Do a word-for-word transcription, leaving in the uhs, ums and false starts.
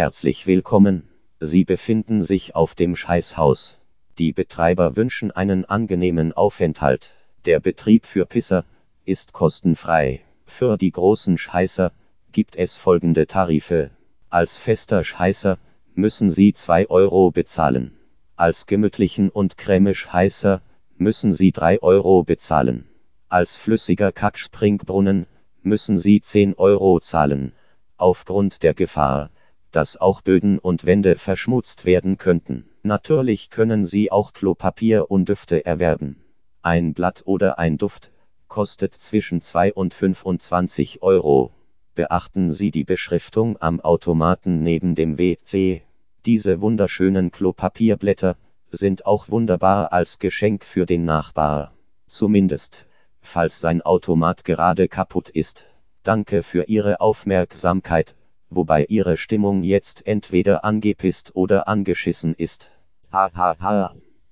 herzlich willkommen. Sie befinden sich auf dem Scheißhaus. Die Betreiber wünschen einen angenehmen Aufenthalt. Der Betrieb für Pisser ist kostenfrei. Für die großen Scheißer gibt es folgende Tarife. Als fester Scheißer müssen Sie zwei Euro bezahlen. Als gemütlichen und Creme-Scheißer müssen Sie drei Euro bezahlen. Als flüssiger Kackspringbrunnen müssen Sie zehn Euro zahlen. Aufgrund der Gefahr, dass auch Böden und Wände verschmutzt werden könnten. Natürlich können Sie auch Klopapier und Düfte erwerben. Ein Blatt oder ein Duft kostet zwischen zwei und fünfundzwanzig Euro. Beachten Sie die Beschriftung am Automaten neben dem W C. Diese wunderschönen Klopapierblätter sind auch wunderbar als Geschenk für den Nachbar. Zumindest, falls sein Automat gerade kaputt ist. Danke für Ihre Aufmerksamkeit, wobei Ihre Stimmung jetzt entweder angepisst oder angeschissen ist. Ha ha ha.